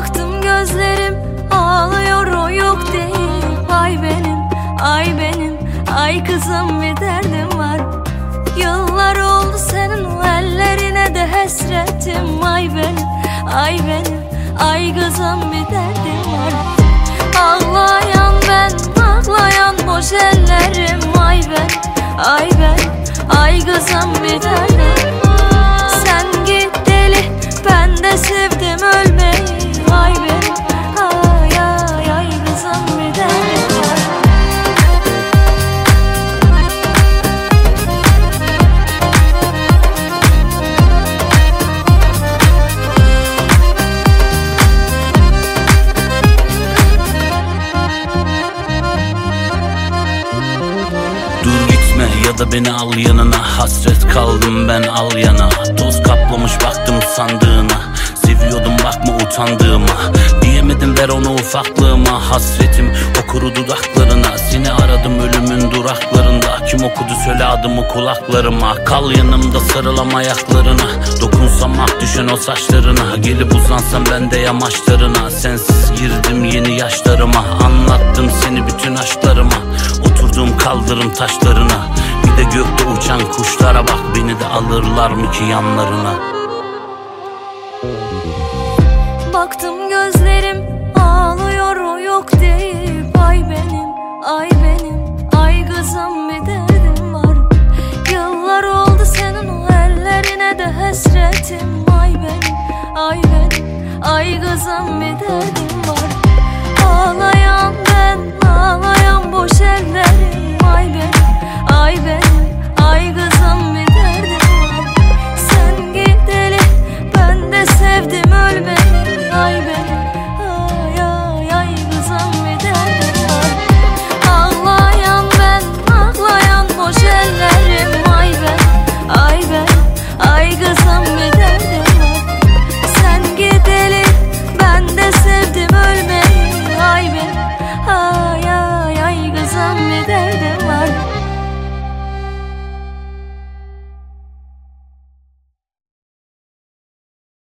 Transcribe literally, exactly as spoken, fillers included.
Baktım gözlerim ağlıyor, o yok değil. Ay benim, ay benim, ay kızım bir derdim var. Yıllar oldu senin o ellerine de hasretim. Ay benim, ay benim, ay kızım bir derdim var. Ağlayan ben, ağlayan boş ellerim. Ay ben, ay ben, ay kızım bir derdim var. Sen git deli, ben de sevdim ölmeyi. Ay benim, ay ay ay kızım bir derdim var. Dur gitme ya da beni al yanına, hasret kaldım ben al yana. Toz kaplamış baktım sandığına, seviyordum bakma utandığıma. Diyemedim ver onu ufaklığıma, hasretim o kuru dudaklarına. Seni aradım ölümün duraklarında, kim okudu söyle adımı kulaklarıma. Kal yanımda sarılam ayaklarına, dokunsam ak düşen o saçlarına. Gelip uzansam ben de yamaçlarına, sensiz girdim yeni yaşlarıma. Anlattım seni bütün aşklarıma, oturdum kaldırım taşlarına. Bir de gökte uçan kuşlara bak, beni de alırlar mı ki yanlarına. Baktım gözlerim ağlıyor, o yok değil. Ay benim, ay benim, ay kızım bir derdim var. Yıllar oldu senin o ellerine de hasretim. Ay benim, ay benim, ay kızım bir derdim var. Ağlayan ben, ağlayan boş eller.